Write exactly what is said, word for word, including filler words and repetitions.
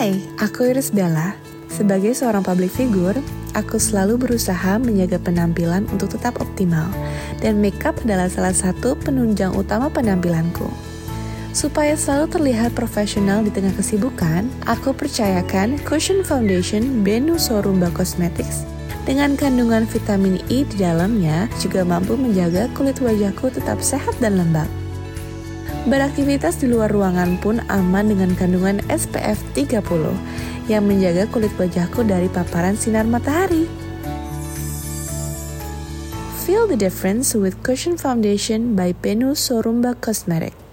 Hai, aku Iris Bella. Sebagai seorang public figure, aku selalu berusaha menjaga penampilan untuk tetap optimal, dan makeup adalah salah satu penunjang utama penampilanku. Supaya selalu terlihat profesional di tengah kesibukan, aku percayakan Cushion Foundation Benu Sorumba Cosmetics dengan kandungan vitamin E di dalamnya juga mampu menjaga kulit wajahku tetap sehat dan lembab. Beraktivitas di luar ruangan pun aman dengan kandungan S P F tiga puluh yang menjaga kulit wajahku dari paparan sinar matahari. Feel the difference with Cushion Foundation by Benu Sorumba Cosmetics.